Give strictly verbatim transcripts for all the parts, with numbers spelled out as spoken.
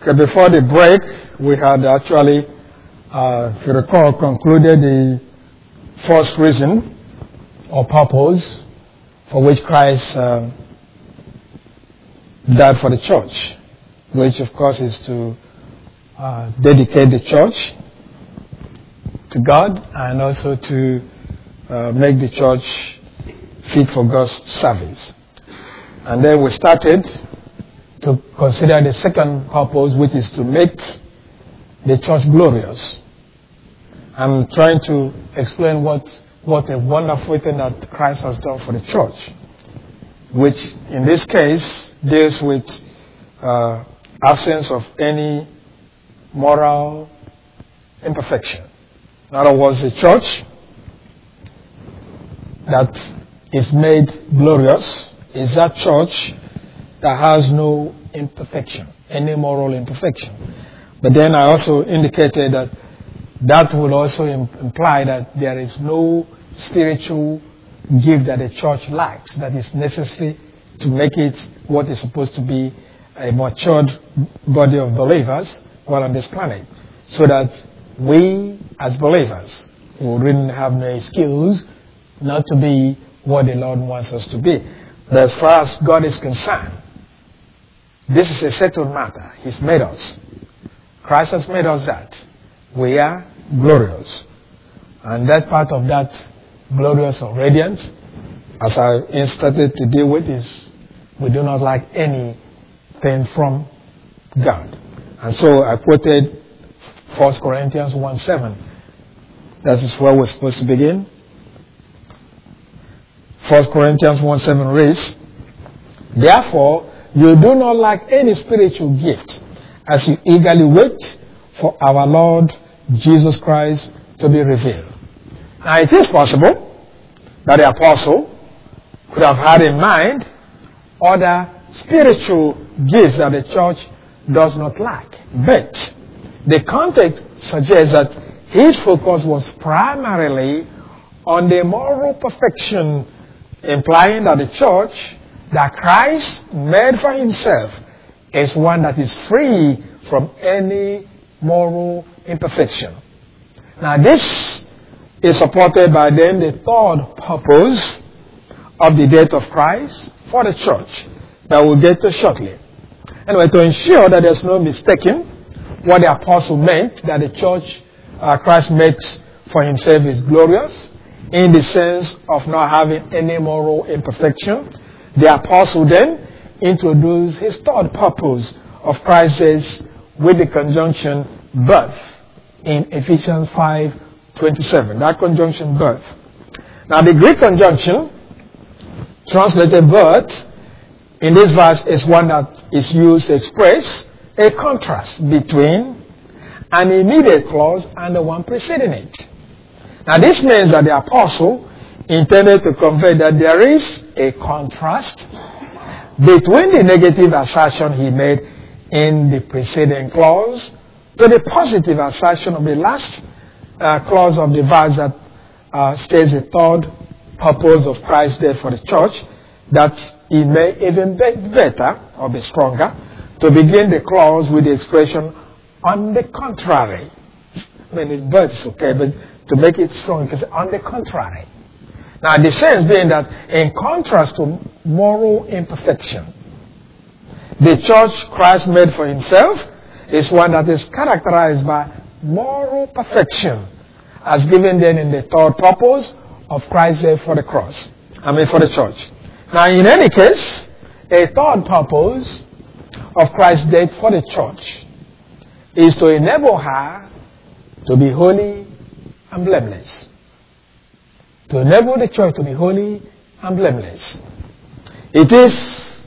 Okay, before the break, we had actually, uh, if you recall, concluded the first reason or purpose for which Christ uh, died for the church, which of course is to uh, dedicate the church to God and also to uh, make the church fit for God's service. And then we started to consider the second purpose, which is to make the church glorious. I'm trying to explain what, what a wonderful thing that Christ has done for the church, which in this case deals with uh, absence of any moral imperfection. In other words, the church that is made glorious is that church that has no imperfection, any moral imperfection. But then I also indicated that that will also imply that there is no spiritual gift that the church lacks that is necessary to make it what is supposed to be a matured body of believers while on this planet. So that we as believers will really have no excuse not to be what the Lord wants us to be. But as far as God is concerned, this is a settled matter. He's made us. Christ has made us that. We are glorious. And that part of that glorious or radiant, as I started to deal with, is we do not like anything from God. And so I quoted First Corinthians one seven. That is where we're supposed to begin. First Corinthians one seven reads, "Therefore, you do not lack any spiritual gift, as you eagerly wait for our Lord Jesus Christ to be revealed." Now, it is possible that the apostle could have had in mind other spiritual gifts that the church does not lack. But the context suggests that his focus was primarily on the moral perfection, implying that the church that Christ made for himself is one that is free from any moral imperfection. Now this is supported by then the third purpose of the death of Christ for the church that we'll get to shortly. Anyway, to ensure that there's no mistaking what the apostle meant, that the church uh, Christ makes for himself is glorious, in the sense of not having any moral imperfection, the apostle then introduced his third purpose of Christ's with the conjunction birth in Ephesians five twenty-seven. That conjunction birth. Now the Greek conjunction translated birth in this verse is one that is used to express a contrast between an immediate clause and the one preceding it. Now this means that the apostle intended to convey that there is a contrast between the negative assertion he made in the preceding clause to the positive assertion of the last uh, clause of the verse that uh, states the third purpose of Christ's death for the church, that it may even be better or be stronger to begin the clause with the expression on the contrary. I mean, it's but it's okay, but to make it strong, because on the contrary. Now, the sense being that in contrast to moral imperfection, the church Christ made for himself is one that is characterized by moral perfection, as given then in the third purpose of Christ's death for the cross. I mean, for the church. Now, in any case, a third purpose of Christ's death for the church is to enable her to be holy and blameless. To enable the church to be holy and blameless. It is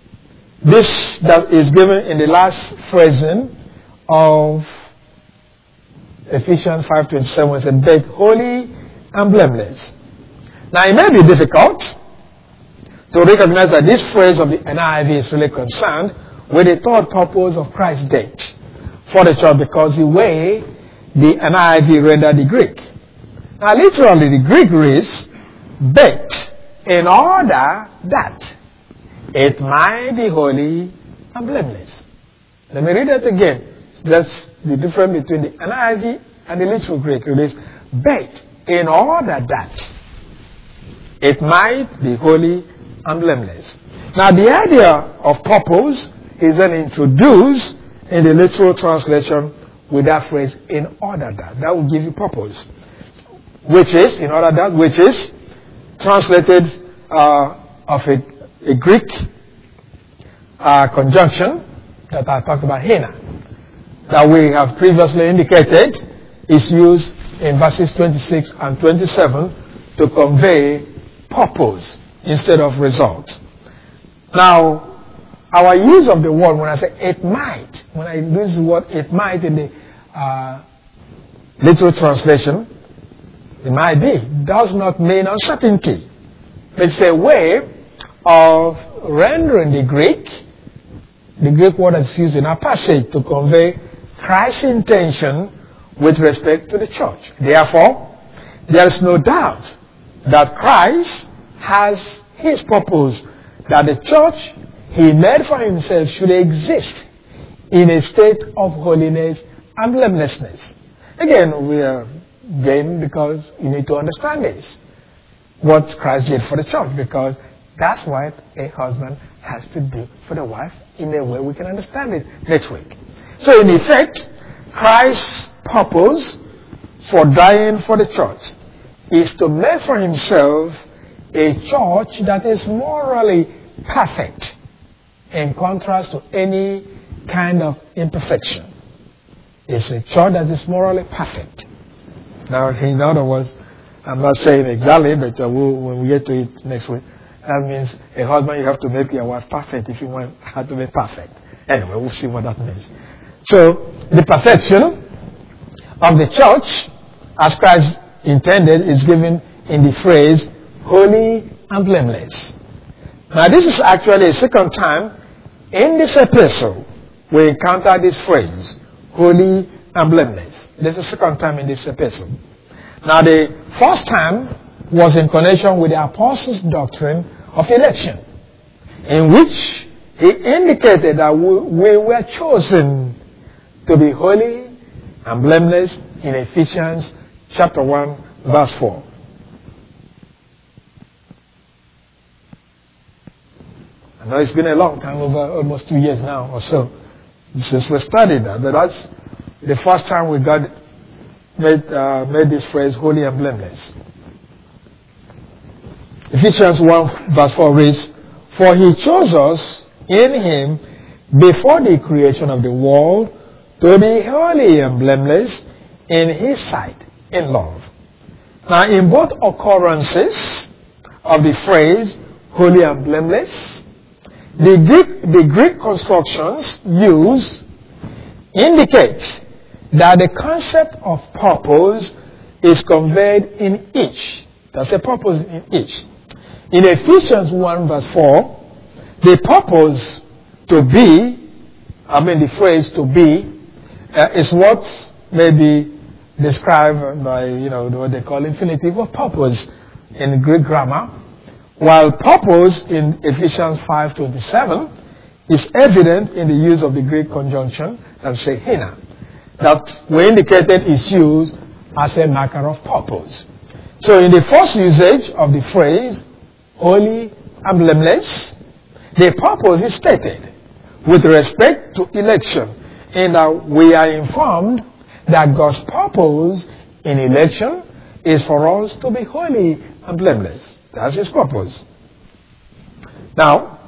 this that is given in the last phrasing of Ephesians five twenty-seven, it says, "Be holy and blameless." Now it may be difficult to recognize that this phrase of the N I V is really concerned with the third purpose of Christ's death for the church, because the way the N I V rendered the Greek. Now literally the Greek reads, "But in order that it might be holy and blameless." Let me read it again. That's the difference between the N I V and the literal Greek. It is, but in order that it might be holy and blameless. Now the idea of purpose is then introduced in the literal translation with that phrase, in order that. That will give you purpose. Which is, in order that, which is translated uh, of a, a Greek uh, conjunction that I talked about, hina, that we have previously indicated is used in verses twenty-six and twenty-seven to convey purpose instead of result. Now, our use of the word, when I say it might, when I use the word it might in the uh, literal translation, it might be, does not mean uncertainty. It's a way of rendering the Greek, the Greek word that's used in our passage to convey Christ's intention with respect to the church. Therefore, there is no doubt that Christ has his purpose, that the church he made for himself should exist in a state of holiness and blamelessness. Again, we are game because you need to understand this. What Christ did for the church, because that's what a husband has to do for the wife in a way we can understand it next week. So in effect, Christ's purpose for dying for the church is to make for himself a church that is morally perfect in contrast to any kind of imperfection. It's a church that is morally perfect. Now, in other words, I'm not saying exactly, but uh, we'll, when we get to it next week, that means a husband, you have to make your wife perfect if you want her to be perfect. Anyway, we'll see what that means. So, the perfection of the church, as Christ intended, is given in the phrase, holy and blameless. Now, this is actually a second time in this epistle we encounter this phrase, holy and blameless. This is the second time in this epistle. Now, the first time was in connection with the apostles' doctrine of election, in which he indicated that we, we were chosen to be holy and blameless in Ephesians chapter one, verse four. I know it's been a long time, over almost two years now or so, since we studied that, but that's the first time we got made, uh, made this phrase, holy and blameless. Ephesians one verse four reads, for he chose us in him before the creation of the world to be holy and blameless in his sight, in love. Now, in both occurrences of the phrase, holy and blameless, the Greek, the Greek constructions used indicate that the concept of purpose is conveyed in each. That's the purpose in each. In Ephesians one verse four, the purpose to be, I mean the phrase to be, uh, is what may be described by, you know, what they call infinitive of purpose in Greek grammar, while purpose in Ephesians five twenty-seven is evident in the use of the Greek conjunction that say hina, that we indicated is used as a marker of purpose. So in the first usage of the phrase, holy and blameless, the purpose is stated with respect to election, in that we are informed that God's purpose in election is for us to be holy and blameless. That's his purpose. Now,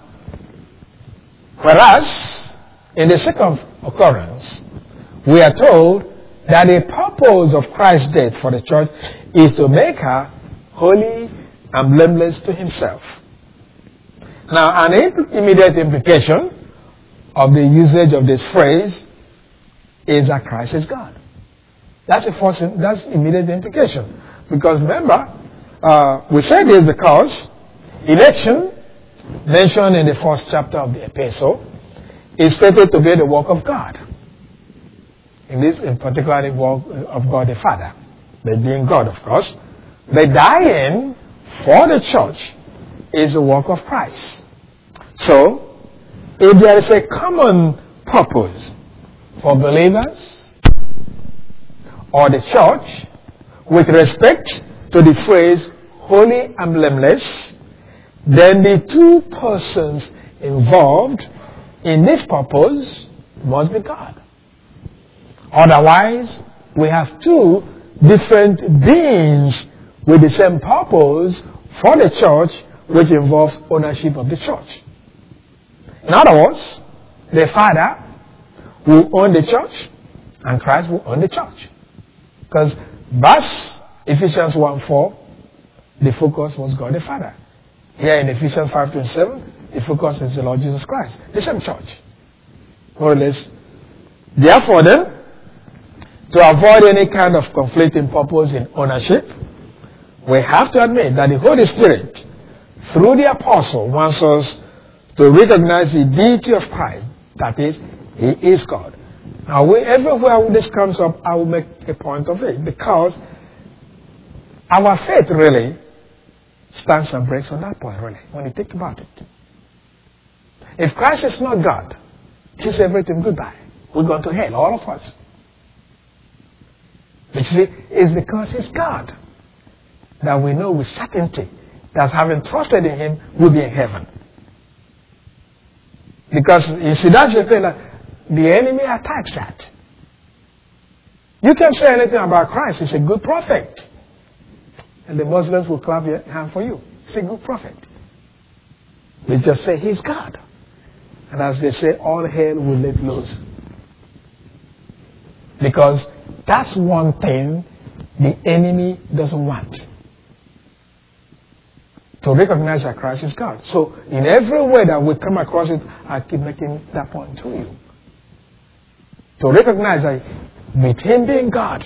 whereas in the second occurrence, we are told that the purpose of Christ's death for the church is to make her holy and blameless to himself. Now, an immediate implication of the usage of this phrase is that Christ is God. That's the first, that's immediate implication. Because remember, uh, we say this because election, mentioned in the first chapter of the epistle, is stated to be the work of God. In this, in particular, the work of God the Father, but being God, of course. The dying for the church is the work of Christ. So, if there is a common purpose for believers or the church with respect to the phrase holy and blameless, then the two persons involved in this purpose must be God. Otherwise, we have two different beings with the same purpose for the church, which involves ownership of the church. In other words, the Father will own the church and Christ will own the church. Because verse Ephesians one four, the focus was God the Father. Here in Ephesians five twenty-seven, the focus is the Lord Jesus Christ. The same church. More or less. Therefore then, to avoid any kind of conflicting purpose in ownership, we have to admit that the Holy Spirit, through the apostle, wants us to recognize the deity of Christ. That is, He is God. Now, we, everywhere this comes up, I will make a point of it, because our faith really stands and breaks on that point, really, when you think about it. If Christ is not God, kiss everything goodbye. We're going to hell, all of us. But you see, it's because He's God that we know with certainty that having trusted in Him, we'll be in heaven. Because, you see, that's the thing, that the enemy attacks that. You can say anything about Christ. He's a good prophet. And the Muslims will clap your hand for you. He's a good prophet. They just say He's God. And as they say, all hell will let loose. Because that's one thing the enemy doesn't want. To recognize that Christ is God. So in every way that we come across it, I keep making that point to you. To recognize that with Him being God,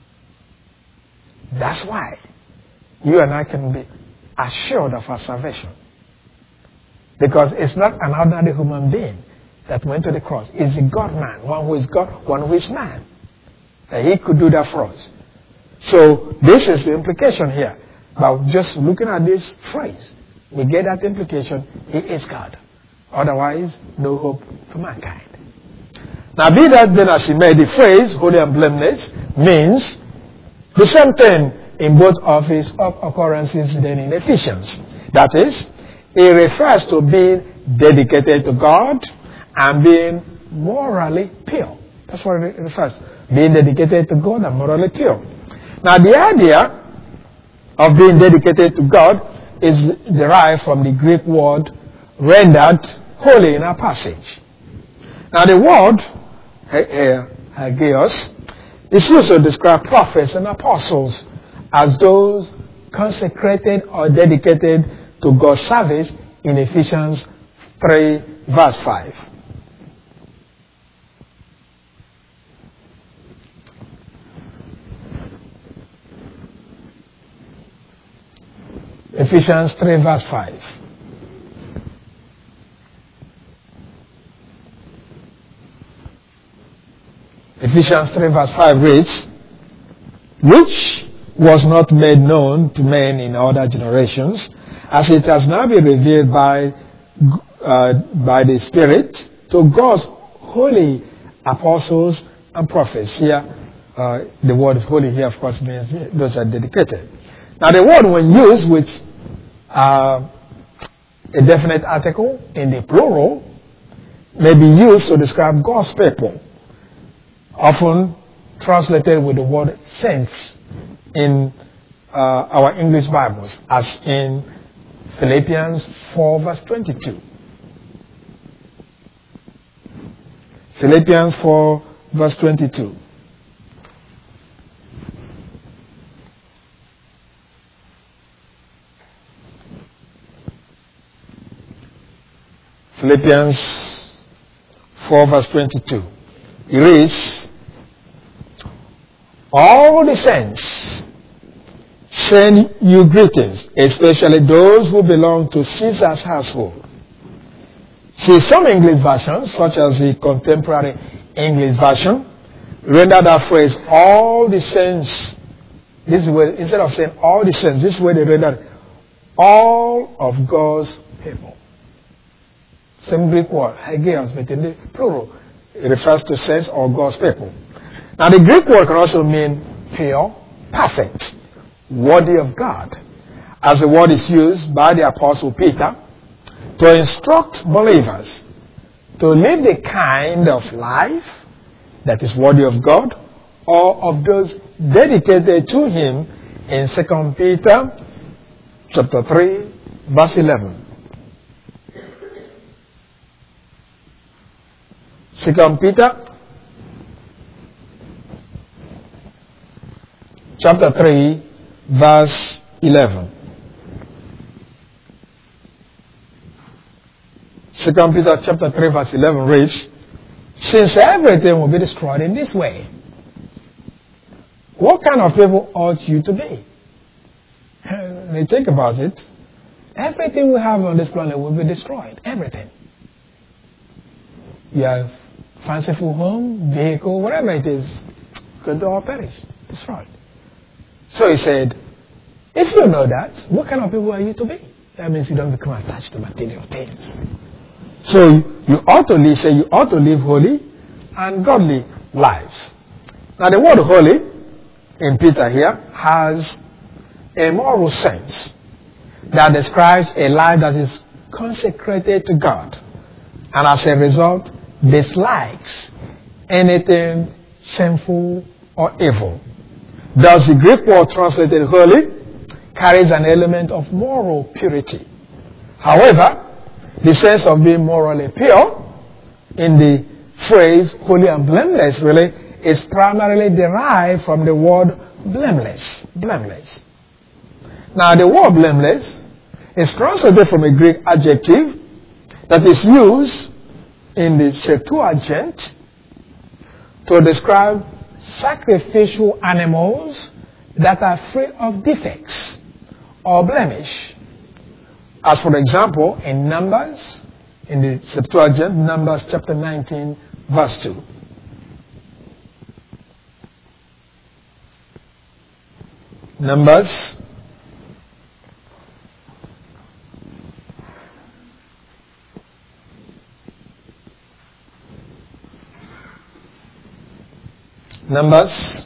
that's why you and I can be assured of our salvation. Because it's not an ordinary human being that went to the cross. It's a God-man, one who is God, one who is man. And He could do that for us. So this is the implication here. But just looking at this phrase, we get that implication, He is God. Otherwise, no hope for mankind. Now, be that then as it may, the phrase holy and blameless means the same thing in both of its occurrences then in Ephesians. That is, it refers to being dedicated to God and being morally pure. That's what it refers to. Being dedicated to God and morally pure. Now, the idea of being dedicated to God is derived from the Greek word rendered holy in our passage. Now, the word hagios is used to describe prophets and apostles as those consecrated or dedicated to God's service in Ephesians three verse five. Ephesians three verse five. Ephesians three verse five reads, which was not made known to men in other generations, as it has now been revealed by, uh, by the Spirit to God's holy apostles and prophets. Here, uh, the word holy here, of course, means those are dedicated. Now, the word, when used with uh, a definite article in the plural, may be used to describe God's people, often translated with the word saints in uh, our English Bibles, as in Philippians four verse twenty-two. Philippians four verse twenty-two. Philippians four verse twenty-two. It reads, all the saints send you greetings, especially those who belong to Caesar's household. See, some English versions, such as the Contemporary English Version, render that phrase, all the saints. This is where, instead of saying all the saints, this is where they render all of God's people. Same Greek word, hagios, but in the plural. It refers to saints or God's people. Now the Greek word can also mean pure, perfect, worthy of God, as the word is used by the Apostle Peter to instruct believers to live the kind of life that is worthy of God or of those dedicated to Him in Second Peter chapter three, verse eleven. Second Peter chapter three, verse eleven. Second Peter chapter three, verse eleven reads, since everything will be destroyed in this way, what kind of people ought you to be? When you think about it, everything we have on this planet will be destroyed. Everything. You have fanciful home, vehicle, whatever it is, going to all perish, destroyed. So he said, if you know that, what kind of people are you to be? That means you don't become attached to material things. So you ought to live, say you ought to live holy and godly lives. Now the word holy in Peter here has a moral sense that describes a life that is consecrated to God and as a result dislikes anything shameful or evil. Thus the Greek word translated holy carries an element of moral purity. However, the sense of being morally pure in the phrase holy and blameless really is primarily derived from the word blameless. Blameless. Now the word blameless is translated from a Greek adjective that is used in the Septuagint to describe sacrificial animals that are free of defects or blemish. As for example, in Numbers, in the Septuagint, Numbers chapter nineteen, verse two. Numbers Numbers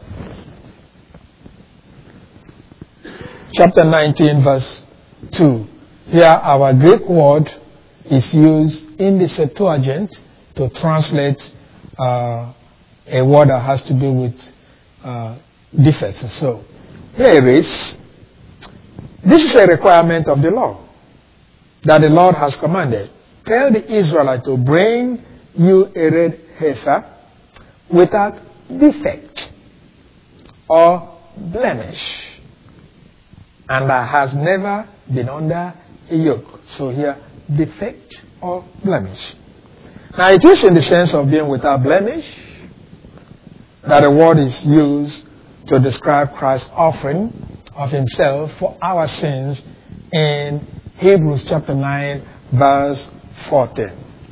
chapter nineteen, verse two. Here our Greek word is used in the Septuagint to translate uh, a word that has to do with uh, defects. So here it is. This is a requirement of the law that the Lord has commanded. Tell the Israelites to bring you a red heifer without defect or blemish, and that has never been under a yoke. So here, defect or blemish. Now it is in the sense of being without blemish that the word is used to describe Christ's offering of himself for our sins in Hebrews chapter nine, verse fourteen.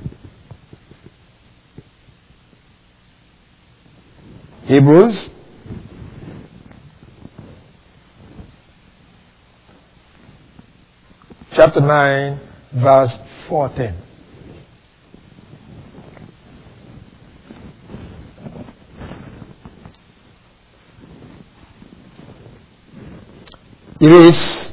Hebrews chapter nine, verse fourteen. It is,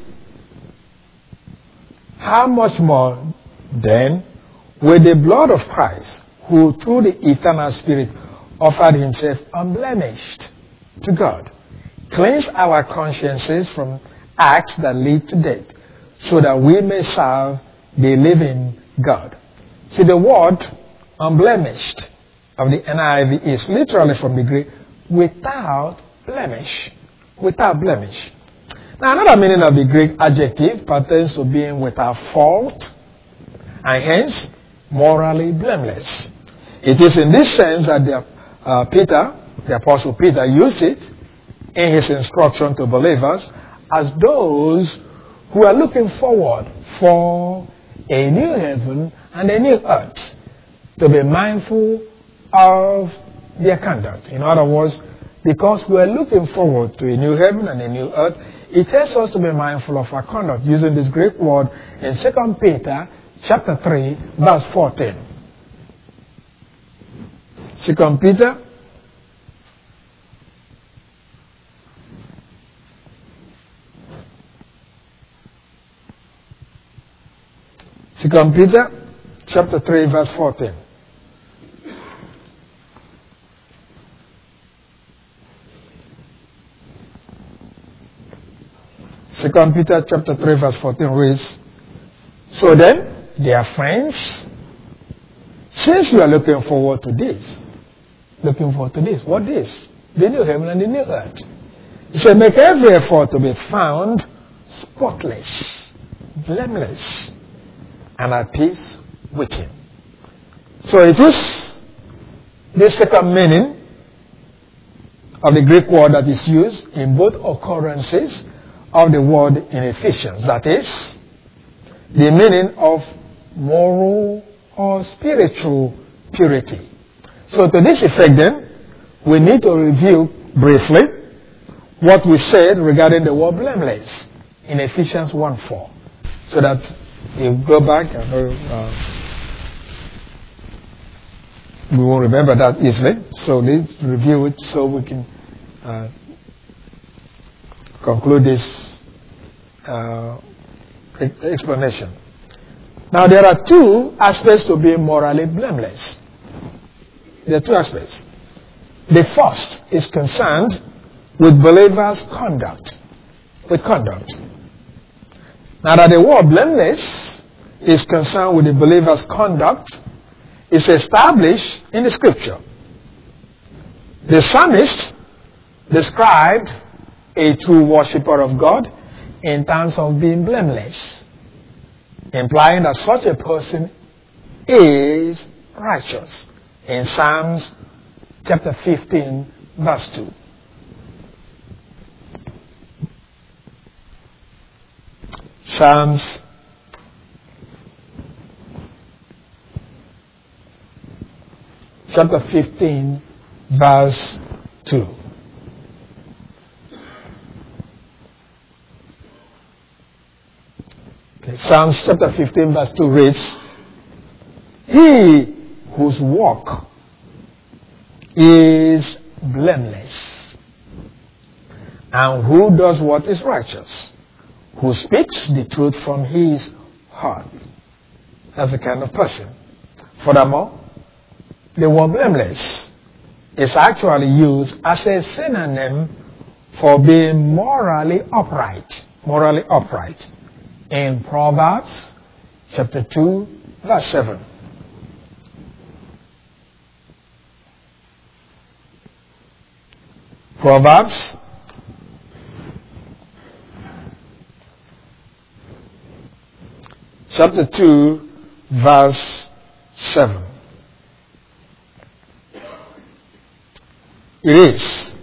how much more then with the blood of Christ, who through the eternal Spirit offered himself unblemished to God, cleanse our consciences from acts that lead to death, so that we may serve the living God. See, the word unblemished of the N I V is literally from the Greek without blemish. Without blemish. Now another meaning of the Greek adjective pertains to being without fault and hence morally blameless. It is in this sense that the, uh, Peter, the Apostle Peter, used it in his instruction to believers as those who are looking forward for a new heaven and a new earth, to be mindful of their conduct. In other words, because we are looking forward to a new heaven and a new earth, it tells us to be mindful of our conduct using this Greek word in Second Peter chapter three, verse fourteen. Second Peter Second Peter chapter three verse fourteen. Second Peter chapter three verse fourteen reads, so then, dear friends, since you are looking forward to this, looking forward to this, what is? The new heaven and the new earth. He said, make every effort to be found spotless, blameless, and at peace with him. So it is this second meaning of the Greek word that is used in both occurrences of the word in Ephesians. That is, the meaning of moral or spiritual purity. So to this effect then, we need to review briefly what we said regarding the word blameless in Ephesians one four. So that you go back and uh, we will remember that easily. So let's review it so we can uh, conclude this uh, explanation. Now there are two aspects to being morally blameless. There are two aspects. The first is concerned with believers' conduct. With conduct. Now that the word blameless is concerned with the believer's conduct, is established in the scripture. The psalmist described a true worshipper of God in terms of being blameless, implying that such a person is righteous in Psalms chapter fifteen verse two. Psalms chapter fifteen verse two. Okay, Psalms chapter fifteen verse two reads, he whose walk is blameless, and who does what is righteous, who speaks the truth from his heart. That's the kind of person. Furthermore, the word blameless is actually used as a synonym for being morally upright. Morally upright. In Proverbs chapter two verse seven. Proverbs chapter two verse seven. It is,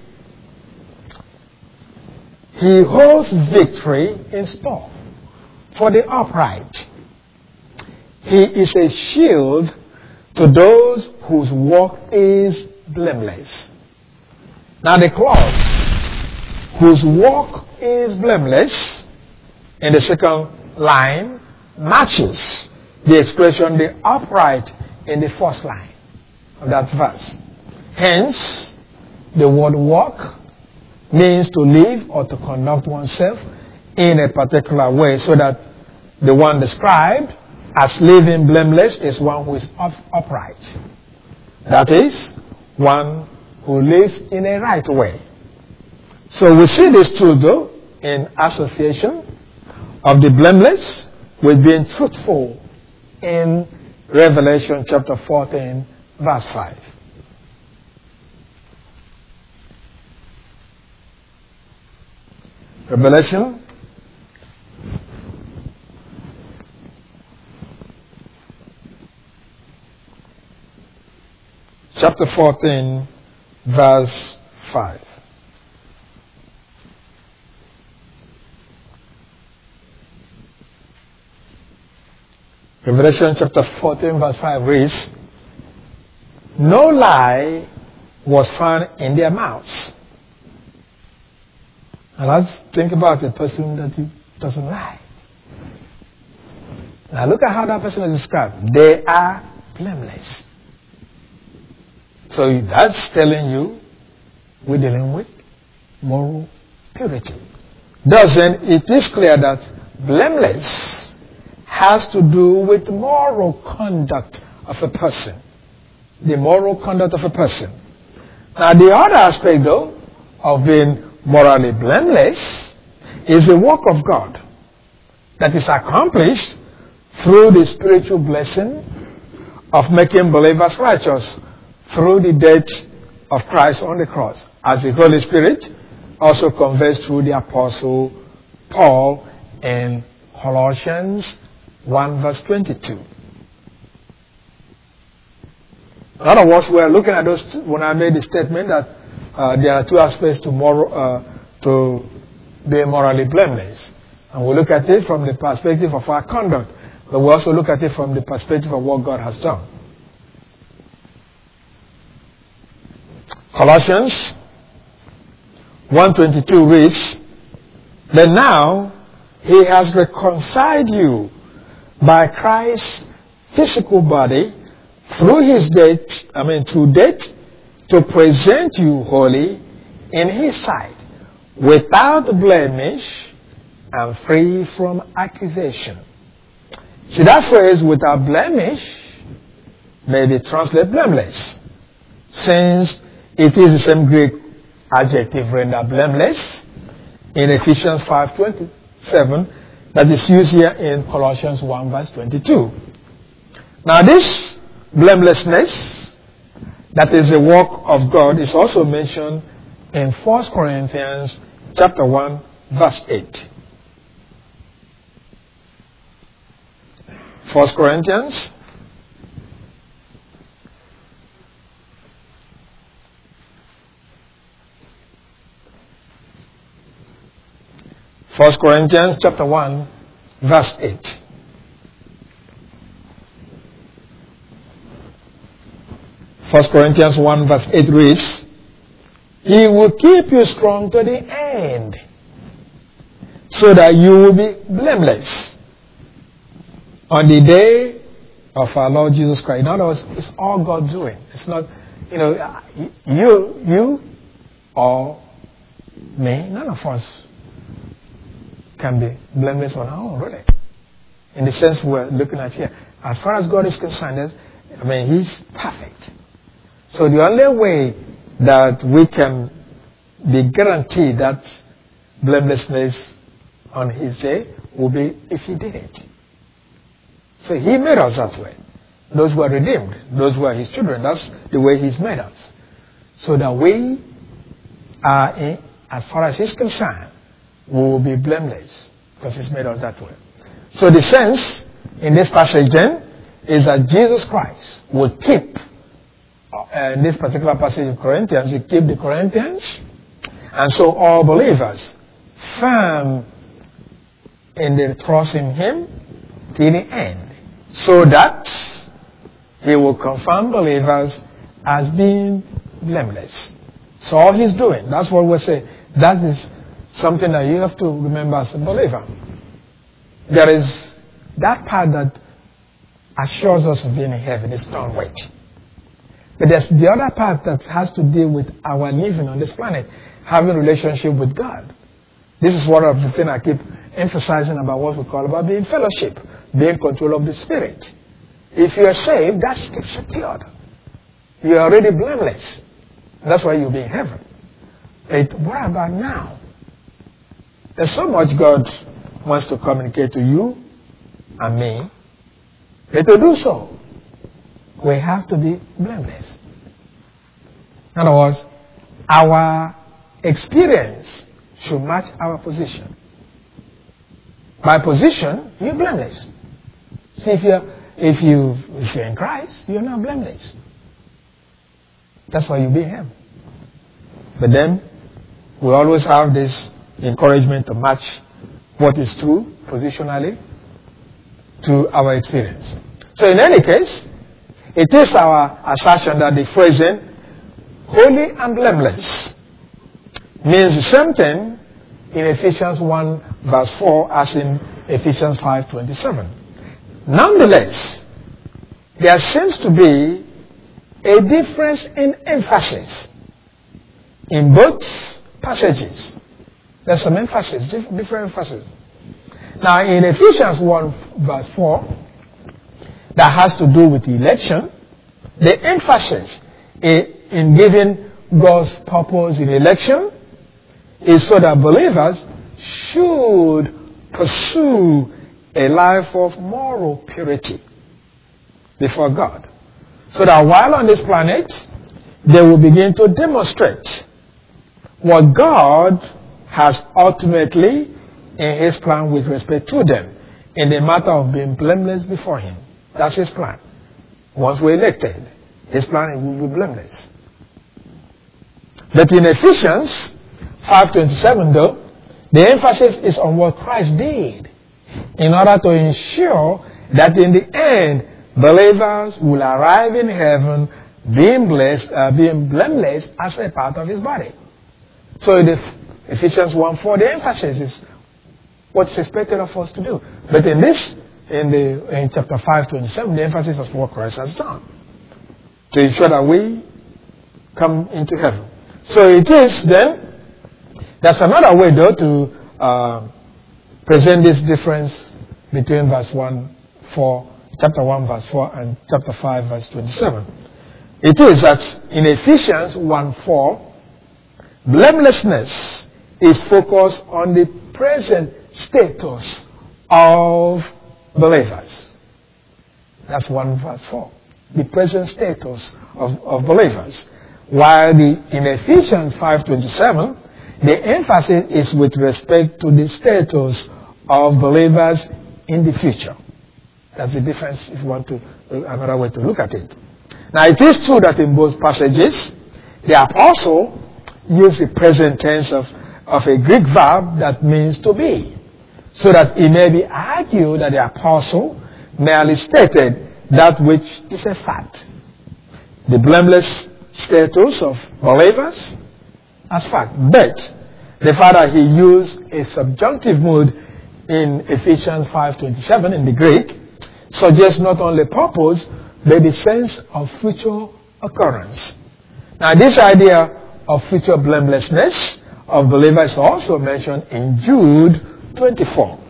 he holds victory in store for the upright. He is a shield to those whose walk is blameless. Now the clause, whose walk is blameless, in the second line, matches the expression the upright in the first line of that verse. Hence, the word walk means to live or to conduct oneself in a particular way, so that the one described as living blameless is one who is up, upright. That is, one who lives in a right way. So we see this too, though, in association of the blameless with being truthful in Revelation chapter fourteen, verse five. Revelation chapter fourteen, verse five. Revelation chapter fourteen, verse five reads, no lie was found in their mouths. And let's think about the person that doesn't lie. Now look at how that person is described. They are blameless. So that's telling you we're dealing with moral purity. Thus then, it is clear that blameless has to do with moral conduct of a person. The moral conduct of a person. Now the other aspect though of being morally blameless is the work of God that is accomplished through the spiritual blessing of making believers righteous through the death of Christ on the cross, as the Holy Spirit also conveys through the Apostle Paul in Colossians one verse twenty-two. In other words, we are looking at those two, when I made the statement that uh, there are two aspects to moral, uh, to be morally blameless. And we look at it from the perspective of our conduct, but we also look at it from the perspective of what God has done. Colossians one twenty-two reads, "But now he has reconciled you by Christ's physical body through his death, I mean through death, to present you holy in his sight, without blemish and free from accusation." See, that phrase, without blemish, may be translated blameless, since it is the same Greek adjective rendered blameless in Ephesians five twenty-seven that is used here in Colossians one verse twenty-two. Now this blamelessness that is the work of God is also mentioned in First Corinthians chapter one verse eight. First Corinthians First Corinthians chapter one verse eight. First Corinthians one verse eight reads, "He will keep you strong to the end, so that you will be blameless on the day of our Lord Jesus Christ." In other words, it's all God doing. It's not, you know, you, you or me, none of us can be blameless on our own, really. In the sense we're looking at here. As far as God is concerned, I mean, He's perfect. So the only way that we can be guaranteed that blamelessness on His day will be if He did it. So He made us that way. Those who are redeemed, those who are His children, that's the way He's made us. So that we are, in, as far as He's concerned, we will be blameless because He's made us that way. So the sense in this passage then is that Jesus Christ will keep, uh, in this particular passage of Corinthians, He keep the Corinthians, and so all believers firm in the trust in Him till the end, so that He will confirm believers as being blameless. So all He's doing, that's what we say, that is something that you have to remember as a believer. There is that part that assures us of being in heaven, is don't wait. But there's the other part that has to deal with our living on this planet, having a relationship with God. This is one of the things I keep emphasizing about what we call about being fellowship, being control of the Spirit. If you are saved, that's secured. You are already blameless. That's why you'll be in heaven. But what about now? There's so much God wants to communicate to you and me. But to do so, we have to be blameless. In other words, our experience should match our position. By position, you're blameless. See, if you're, if, you, if you're in Christ, you're not blameless. That's why you be in Him. But then, we always have this encouragement to match what is true positionally to our experience. So in any case, it is our assertion that the phrasing holy and blameless means the same thing in Ephesians one verse four as in Ephesians five twenty-seven. Nonetheless, there seems to be a difference in emphasis in both passages. There's some emphasis, different emphasis. Now in Ephesians one verse four, that has to do with election, the emphasis in giving God's purpose in election is so that believers should pursue a life of moral purity before God. So that while on this planet, they will begin to demonstrate what God has ultimately in His plan with respect to them in the matter of being blameless before Him. That's His plan. Once we're elected, His plan will be blameless. But in Ephesians five twenty-seven though, the emphasis is on what Christ did in order to ensure that in the end, believers will arrive in heaven being blessed, uh, being blameless as a part of His body. So in the Ephesians one four, the emphasis is what's expected of us to do. But in this, in the in chapter five twenty-seven, the emphasis is what Christ has done to ensure that we come into heaven. So it is then, that's another way though to uh, present this difference between verse one, four, chapter one verse four and chapter five verse twenty-seven. It is that in Ephesians one four, blamelessness is focused on the present status of believers. That's one verse four. The present status of, of believers. While the, in Ephesians five twenty-seven, the emphasis is with respect to the status of believers in the future. That's the difference if you want to, another way to look at it. Now it is true that in both passages, the apostle used the present tense of, of a Greek verb that means to be. So that it may be argued that the apostle merely stated that which is a fact. The blameless status of believers as fact. But the fact that he used a subjunctive mood in Ephesians five twenty-seven in the Greek suggests not only purpose, but the sense of future occurrence. Now this idea of future blamelessness of believers is also mentioned in Jude twenty-four.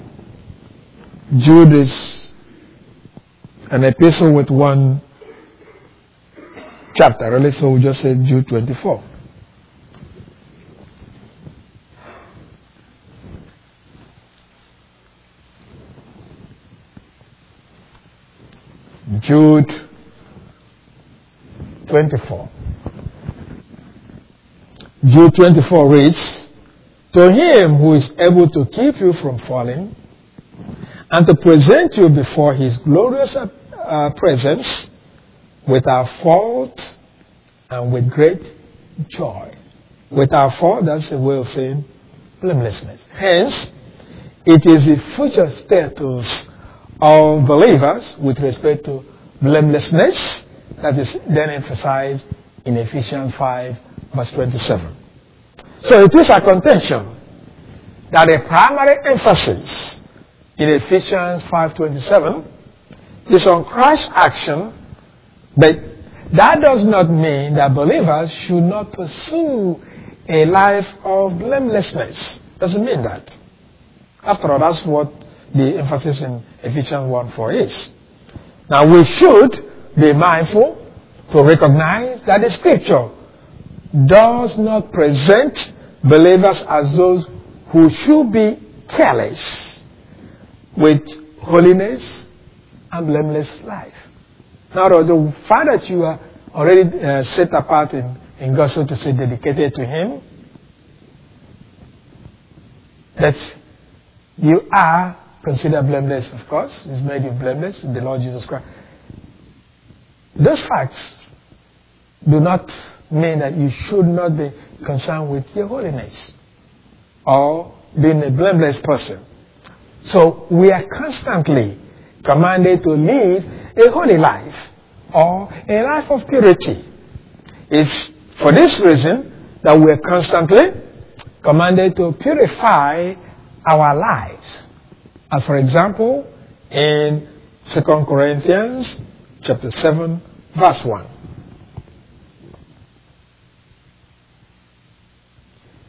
Jude is an epistle with one chapter, really, so we just say Jude twenty-four. Jude twenty-four. Jude twenty-four reads, "To Him who is able to keep you from falling and to present you before His glorious uh, presence without fault and with great joy." Without fault, that's a way of saying blamelessness. Hence, it is the future status of believers with respect to blamelessness that is then emphasized in Ephesians five verse twenty-seven. So it is a contention that the primary emphasis in Ephesians five twenty-seven is on Christ's action, but that does not mean that believers should not pursue a life of blamelessness. Doesn't mean that. After all, that's what the emphasis in Ephesians one four is. Now we should be mindful to recognize that the Scripture does not present believers as those who should be careless with holiness and blameless life. Now the fact that you are already uh, set apart in, in God, so to say, dedicated to Him, that you are considered blameless, of course, is made you blameless in the Lord Jesus Christ. Those facts do not mean that you should not be concerned with your holiness or being a blameless person. So we are constantly commanded to live a holy life or a life of purity. It's for this reason that we are constantly commanded to purify our lives. As for example, in Second Corinthians chapter seven, verse one.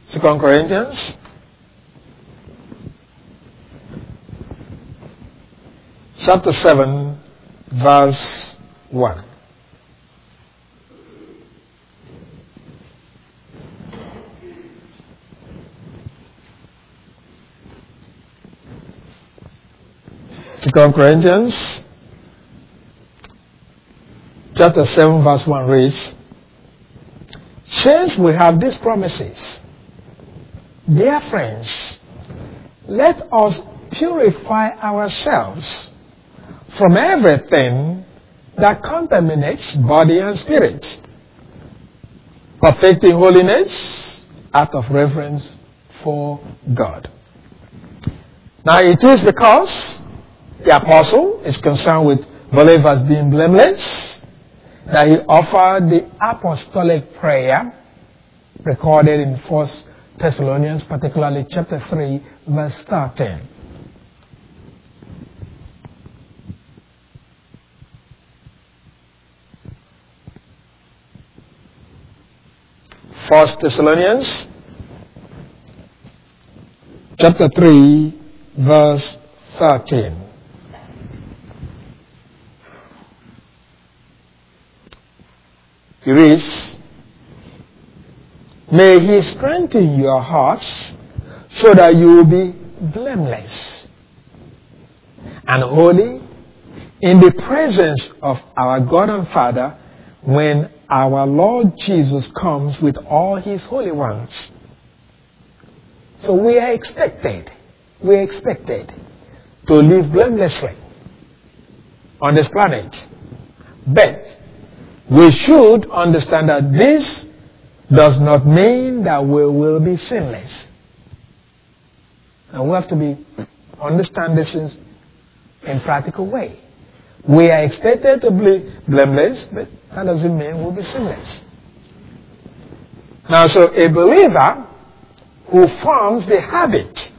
Second Corinthians chapter seven, verse one. Second Corinthians chapter seven, verse one reads, since we have these promises, dear friends, let us purify ourselves from everything that contaminates body and spirit, perfecting holiness out of reverence for God. Now it is because the apostle is concerned with believers being blameless that he offered the apostolic prayer recorded in First Thessalonians, particularly chapter three, verse thirteen. First Thessalonians chapter three, verse thirteen. It reads, may he strengthen your hearts so that you will be blameless and holy in the presence of our God and Father when our Lord Jesus comes with all his holy ones. So we are expected, we are expected to live blamelessly on this planet. But we should understand that this does not mean that we will be sinless. And we have to be understand this in a practical way. We are expected to be blameless, but that doesn't mean we'll be sinless. Now, so a believer who forms the habit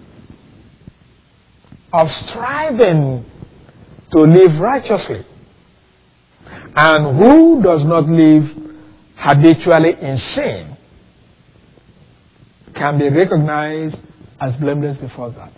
of striving to live righteously and who does not live habitually in sin can be recognized as blameless before God.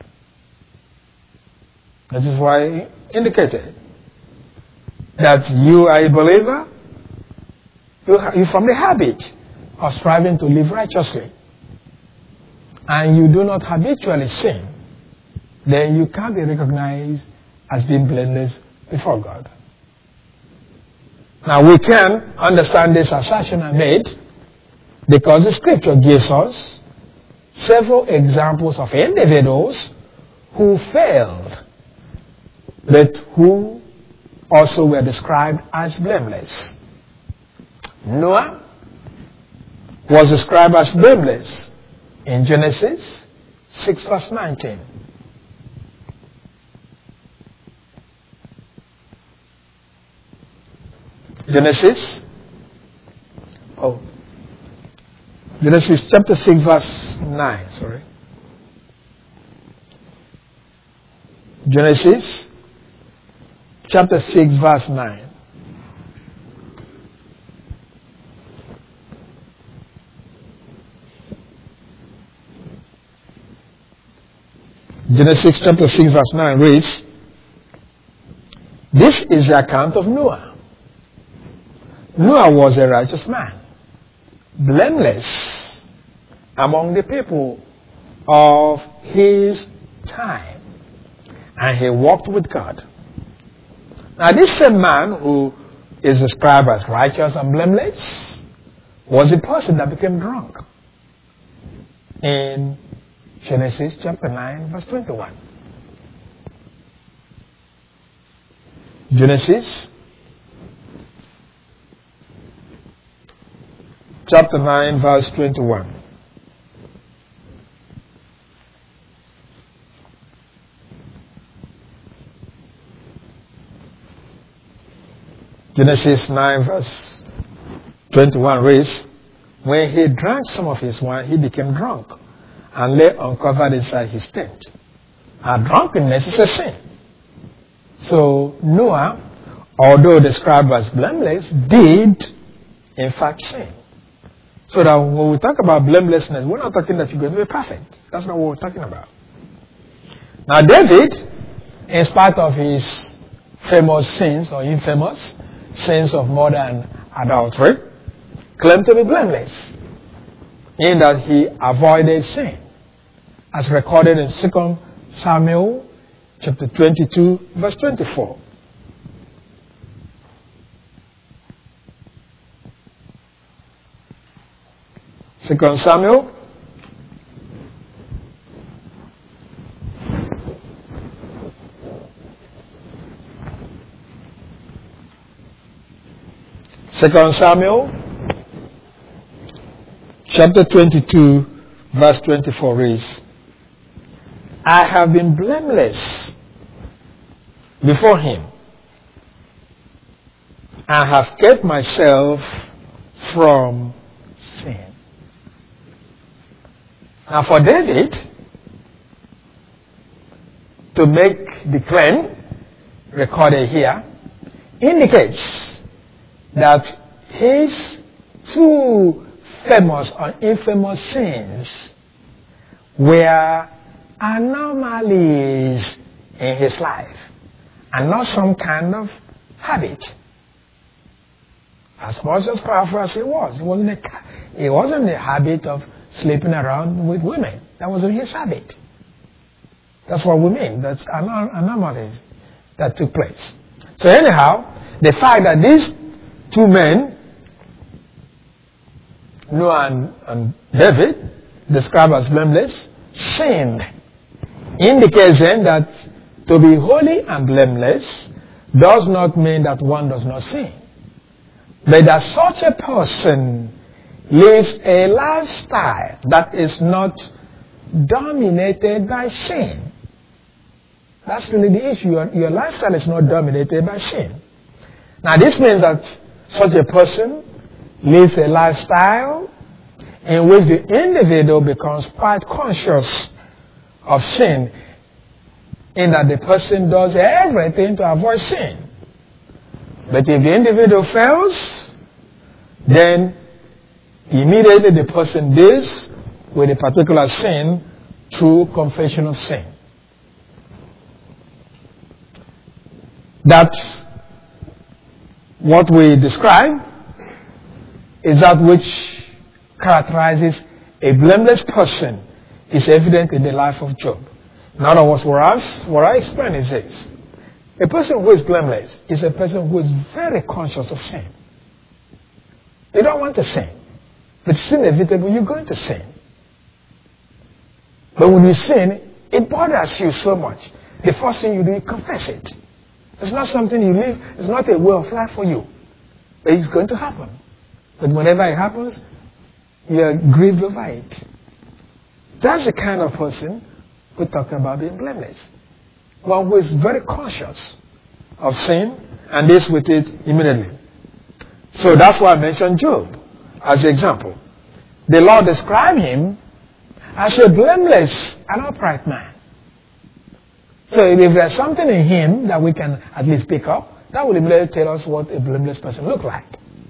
This is why I indicated that you are a believer, you, you form the habit of striving to live righteously, and you do not habitually sin, then you can be recognized as being blameless before God. Now we can understand this assertion I made because the scripture gives us several examples of individuals who failed, but who also were described as blameless. Noah was described as blameless in Genesis six verse nineteen. Genesis, oh, Genesis chapter six verse nine, sorry. Genesis chapter six verse nine. Genesis chapter six verse nine reads, this is the account of Noah. Noah was a righteous man, blameless among the people of his time, and he walked with God. Now this same man who is described as righteous and blameless was the person that became drunk in Genesis chapter nine verse twenty-one. Genesis chapter nine verse twenty-one. Genesis nine verse twenty-one reads, when he drank some of his wine, he became drunk and lay uncovered inside his tent. And drunkenness is a sin. So Noah, although described as blameless, did in fact sin. So that when we talk about blamelessness, we're not talking that you're going to be perfect. That's not what we're talking about. Now David, in spite of his famous sins or infamous sins of murder and adultery, claimed to be blameless in that he avoided sin, as recorded in Second Samuel chapter twenty-two, verse twenty-four. Second Samuel Second Samuel chapter twenty-two, verse twenty-four reads, I have been blameless before him and have kept myself from sin. Now for David to make the claim recorded here indicates that his two famous or infamous sins were anomalies in his life and not some kind of habit. As much as powerful as it was, it wasn't a, it wasn't a habit of sleeping around with women. That wasn't his habit. That's what we mean. That's anom- anomalies that took place. So anyhow, the fact that these two men, Noah and, and David, described as blameless, sinned, indicates then that to be holy and blameless does not mean that one does not sin, but that such a person lives a lifestyle that is not dominated by sin. That's really the issue. Your, your lifestyle is not dominated by sin. Now this means that such a person lives a lifestyle in which the individual becomes quite conscious of sin, in that the person does everything to avoid sin. But if the individual fails, then immediately the person deals with a particular sin through confession of sin. That's what we describe is that which characterizes a blameless person is evident in the life of Job. In other words, what I, what I explain is this. A person who is blameless is a person who is very conscious of sin. You don't want to sin. But it's inevitable, you're going to sin. But when you sin, it bothers you so much. The first thing you do, you confess it. It's not something you live, it's not a way of life for you. But it's going to happen. But whenever it happens, you're grieved over it. That's the kind of person we're talking about being blameless. One who is very conscious of sin and deals with it immediately. So that's why I mentioned Job as an example. The Lord described him as a blameless and upright man. So if there's something in him that we can at least pick up, that will immediately tell us what a blameless person looks like.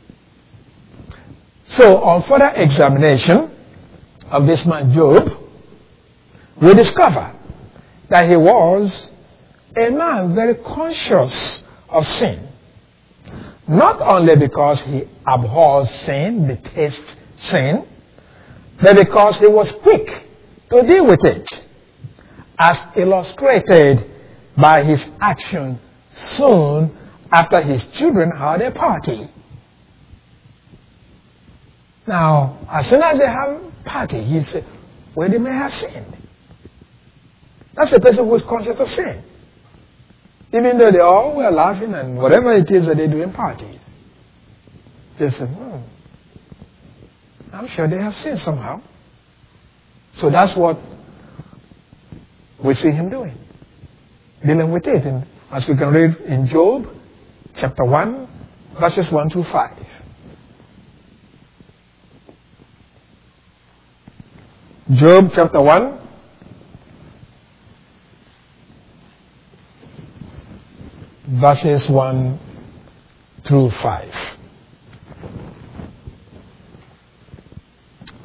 So on further examination of this man Job, we discover that he was a man very conscious of sin. Not only because he abhors sin, detests sin, but because he was quick to deal with it, as illustrated by his action soon after his children had a party. Now, as soon as they have a party, he said, well, they may have sinned. That's a person who is conscious of sin. Even though they all were laughing and whatever it is that they do in parties. They say, hmm, I'm sure they have sinned somehow. So that's what we see him doing. Dealing with it. And as we can read in Job, chapter one, verses one to five. Job chapter one, verses one through five.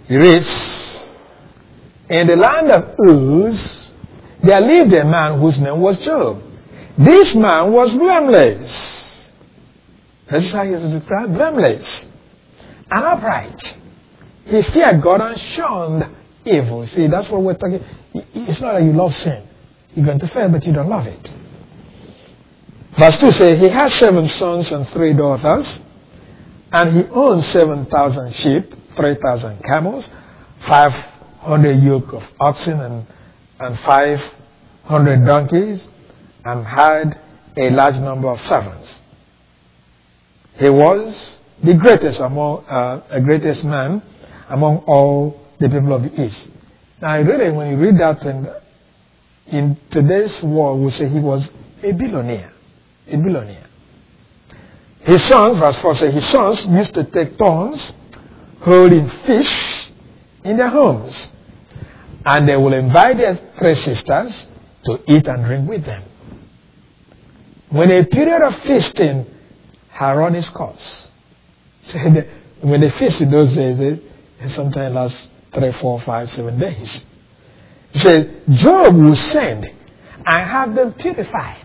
He reads, in the land of Uz, there lived a man whose name was Job. This man was blameless. This is how he is described, blameless and upright. He feared God and shunned evil. See, that's what we're talking. It's not that you love sin. You're going to fail, but you don't love it. Verse two says, he had seven sons and three daughters, and he owned seven thousand sheep, three thousand camels, five hundred yoke of oxen, and, and five hundred donkeys, and had a large number of servants. He was the greatest among, uh, the greatest man among all the people of the East. Now, really, when you read that, in, in today's world, we say he was a billionaire. A billionaire. His sons, verse four says, his sons used to take turns holding fish in their homes, and they will invite their three sisters to eat and drink with them. When a period of feasting had run its course, so the, when they feast in those days, it, it sometimes lasts three, four, five, seven days. He said, Job will send and have them purified.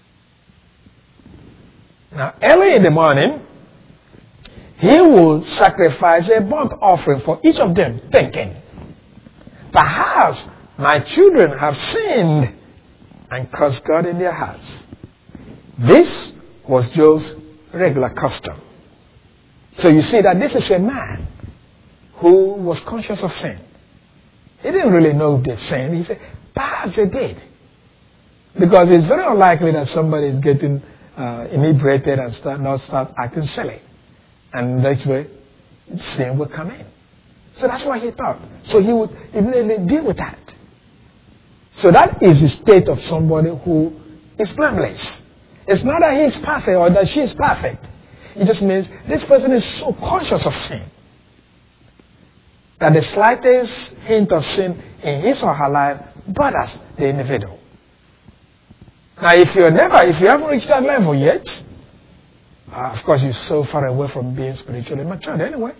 Now, early in the morning, he will sacrifice a burnt offering for each of them, thinking, perhaps my children have sinned and cursed God in their hearts. This was Job's regular custom. So you see that this is a man who was conscious of sin. He didn't really know they sinned. He said, perhaps they did. Because it's very unlikely that somebody is getting uh, inebriated and start, not start acting silly. And that way, sin will come in. So that's what he thought. So he would immediately deal with that. So that is the state of somebody who is blameless. It's not that he is perfect or that she is perfect. It just means this person is so conscious of sin that the slightest hint of sin in his or her life bothers the individual. Now, if you're never, if you haven't reached that level yet, uh, of course, you're so far away from being spiritually matured anyway.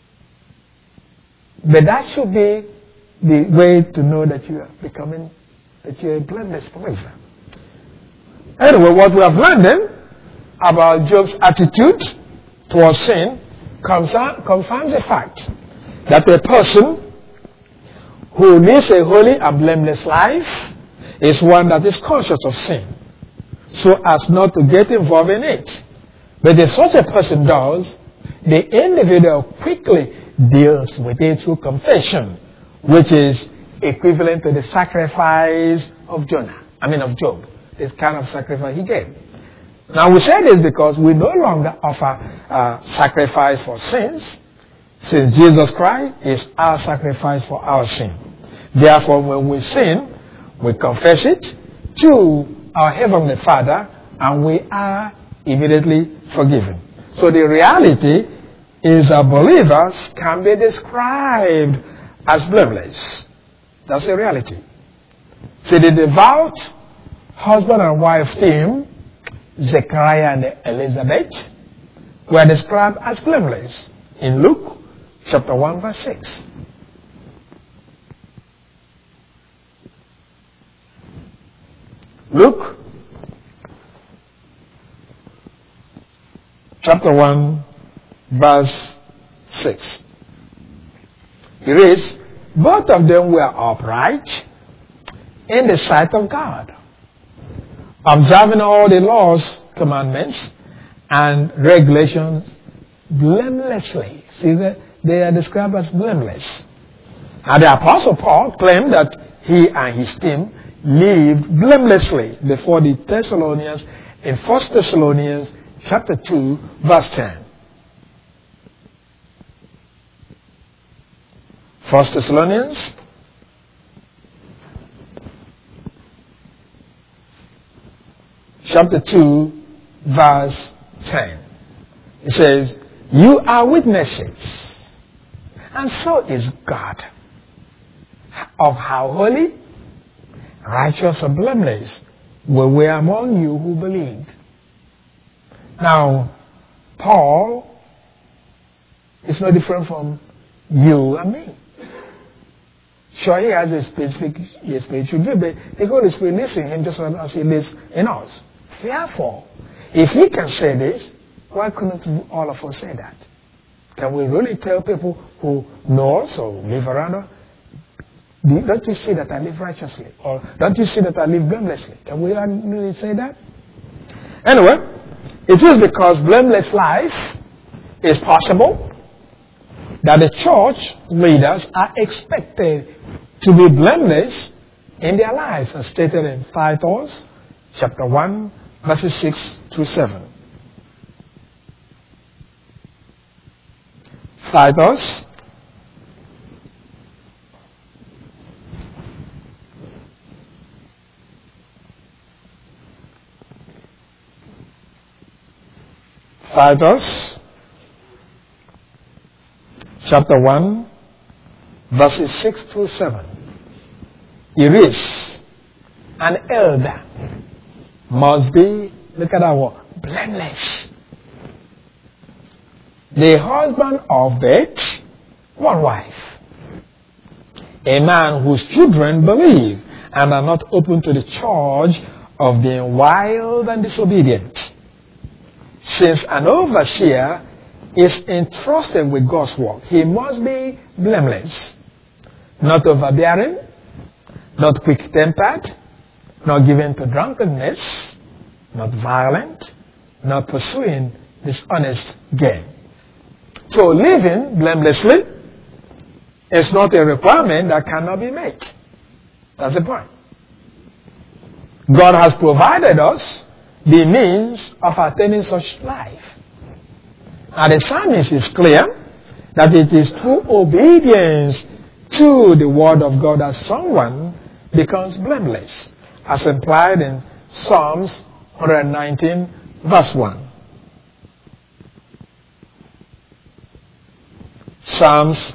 But that should be the way to know that you are becoming, that you're a blameless believer. Anyway, what we have learned then about Job's attitude towards sin confirms the fact that a person who lives a holy and blameless life is one that is conscious of sin, so as not to get involved in it. But if such a person does, the individual quickly deals with it through confession, which is equivalent to the sacrifice of Jonah, I mean of Job, this kind of sacrifice he gave. Now we say this because we no longer offer uh, sacrifice for sins, since Jesus Christ is our sacrifice for our sin. Therefore, when we sin, we confess it to our Heavenly Father, and we are immediately forgiven. So the reality is that believers can be described as blameless. That's the reality. See, the devout husband and wife team, Zechariah and Elizabeth, were described as blameless in Luke chapter one verse six. Luke chapter one verse six. It reads, both of them were upright in the sight of God, observing all the laws, commandments, and regulations blamelessly. See that they are described as blameless. And the Apostle Paul claimed that he and his team lived blamelessly before the Thessalonians in First Thessalonians chapter two verse ten. First Thessalonians chapter two verse ten. It says, you are witnesses, and so is God, of how holy, righteous, and blameless we were among you who believed. Now, Paul is no different from you and me. Sure, he has a specific a spiritual gift, but the Holy Spirit lives in him just as he lives in us. Therefore, if he can say this, why couldn't all of us say that? Can we really tell people who know us or live around us, don't you see that I live righteously? Or don't you see that I live blamelessly? Can we really say that? Anyway, it is because blameless life is possible that the church leaders are expected to be blameless in their lives, as stated in Titus chapter one, verses six through seven. Titus Titus chapter one, verses six through seven. It reads, an elder must be, look at that word, blameless. The husband of but one wife. A man whose children believe and are not open to the charge of being wild and disobedient. Since an overseer is entrusted with God's work, he must be blameless, not overbearing, not quick-tempered, not given to drunkenness, not violent, not pursuing dishonest gain. So living blamelessly is not a requirement that cannot be met. That's the point. God has provided us the means of attaining such life. And the psalmist is clear that it is through obedience to the word of God that someone becomes blameless, as implied in Psalms one nineteen, verse one. Psalms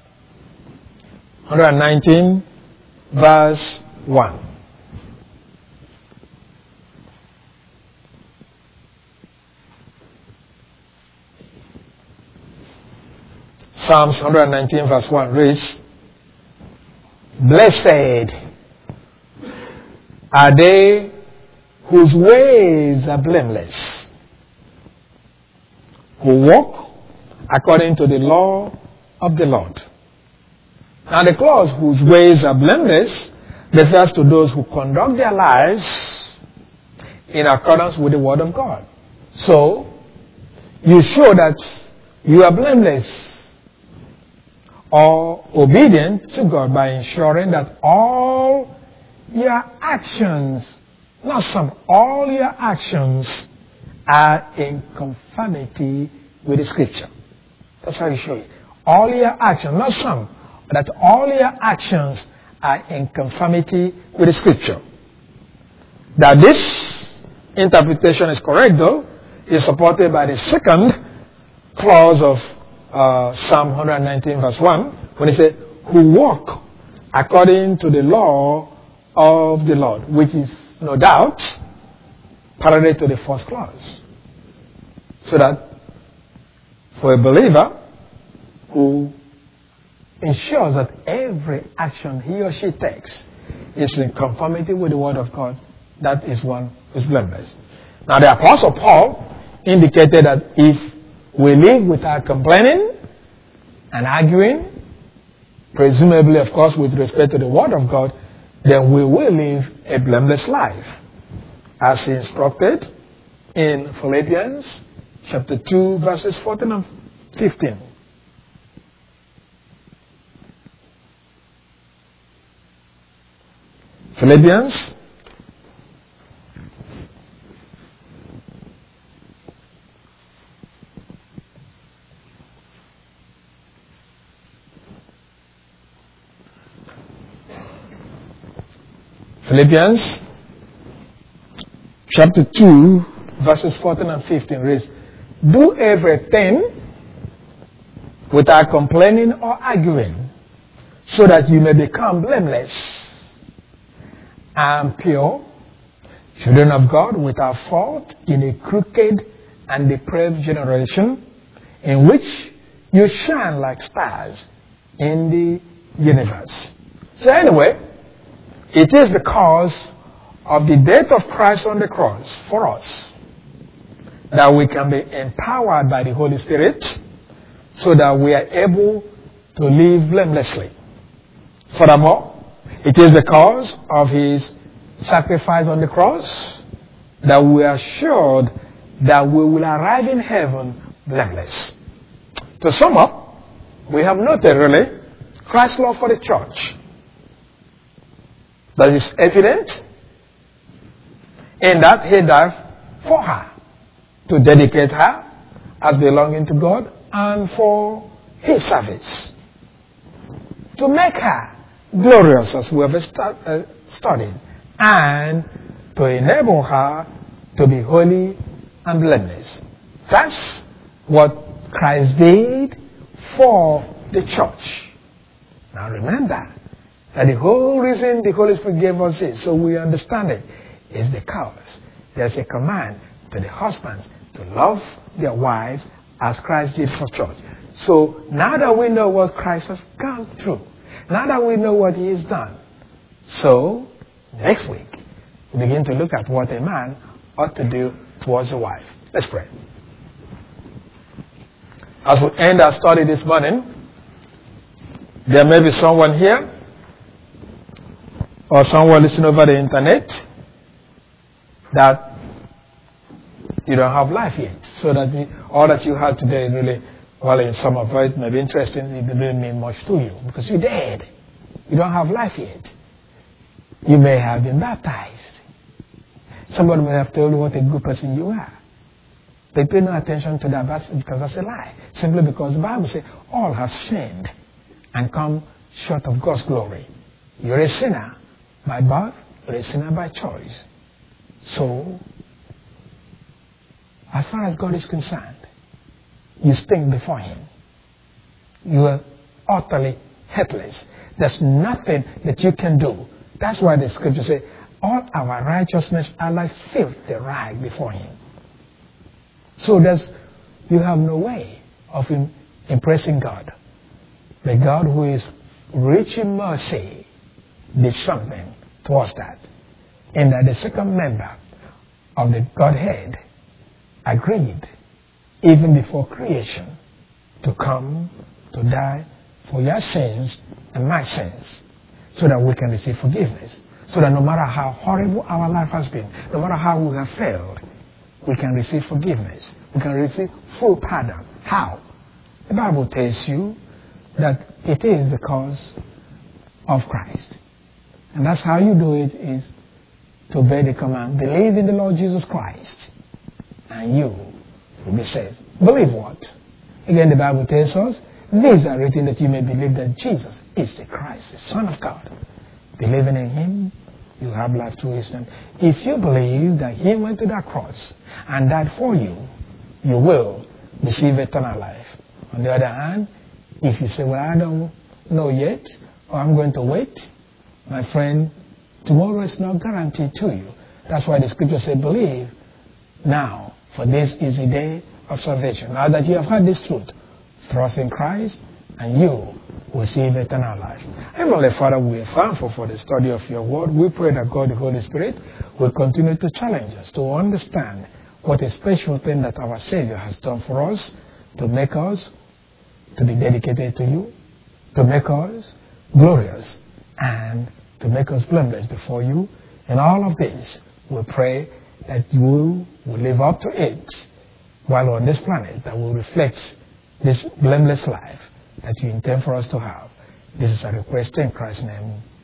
one nineteen, verse one. Psalms one nineteen, verse one reads, blessed are they whose ways are blameless, who walk according to the law of the Lord. Now the clause whose ways are blameless refers to those who conduct their lives in accordance with the word of God. So, you show that you are blameless or obedient to God by ensuring that all your actions, not some, all your actions are in conformity with the Scripture. That's how you show it. All your actions, not some, that all your actions are in conformity with the Scripture. That this interpretation is correct, though, is supported by the second clause of uh, Psalm one nineteen, verse one, when it says, who walk according to the law of the Lord, which is, no doubt, parallel to the first clause. So that for a believer who ensures that every action he or she takes is in conformity with the word of God, that is one who is blameless. Now the Apostle Paul indicated that if we live without complaining and arguing, presumably of course with respect to the word of God, then we will live a blameless life, as instructed in Philippians chapter two, verses fourteen and fifteen. Philippians Philippians chapter two, verses fourteen and fifteen reads, do everything without complaining or arguing, so that you may become blameless and pure, children of God without fault in a crooked and depraved generation, in which you shine like stars in the universe. So anyway, it is because of the death of Christ on the cross for us that we can be empowered by the Holy Spirit so that we are able to live blamelessly. Furthermore, it is because of his sacrifice on the cross that we are assured that we will arrive in heaven blameless. To sum up, we have noted really Christ's love for the church. That is evident in that he died for her, to dedicate her as belonging to God and for his service. To make her glorious, as we have studied, and to enable her to be holy and blameless. That's what Christ did for the church. Now remember that the whole reason the Holy Spirit gave us this, so we understand it, is because there's a command to the husbands to love their wives as Christ did for church. So now that we know what Christ has gone through, now that we know what he has done, so next week we begin to look at what a man ought to do towards a wife. Let's pray. As we end our study this morning, there may be someone here or someone listening over the internet that you don't have life yet. So that we, all that you had today really, well, in some of it may be interesting, it didn't mean much to you because you're dead. You don't have life yet. You may have been baptized. Somebody may have told you what a good person you are. They pay no attention to that because that's a lie. Simply because the Bible says all have sinned and come short of God's glory. You're a sinner by birth, you're a sinner by choice. So, as far as God is concerned, you stink before him. You are utterly helpless. There's nothing that you can do. That's why the scripture says, all our righteousness are like filthy rag before him. So there's, you have no way of im- impressing God. The God who is rich in mercy did something towards that. And that the second member of the Godhead agreed, even before creation, to come to die for your sins and my sins, so that we can receive forgiveness. So that no matter how horrible our life has been, no matter how we have failed, we can receive forgiveness. We can receive full pardon. How? The Bible tells you that it is because of Christ. And that's how you do it, is to obey the command. Believe in the Lord Jesus Christ, and you will be saved. Believe what? Again, the Bible tells us, these are written that you may believe that Jesus is the Christ, the Son of God. Believing in him, you have life through his name. If you believe that he went to that cross and died for you, you will receive eternal life. On the other hand, if you say, well, I don't know yet, or I'm going to wait, my friend, tomorrow is not guaranteed to you. That's why the scripture said, believe now, for this is the day of salvation. Now that you have heard this truth, trust in Christ, and you will receive eternal life. Heavenly Father, we are thankful for the study of your word. We pray that God, the Holy Spirit, will continue to challenge us to understand what a special thing that our Savior has done for us, to make us to be dedicated to you, to make us glorious, and to make us blameless before you. And all of this, we pray that you will live up to it while on this planet, that will reflect this blameless life that you intend for us to have. This is a request in Christ's name.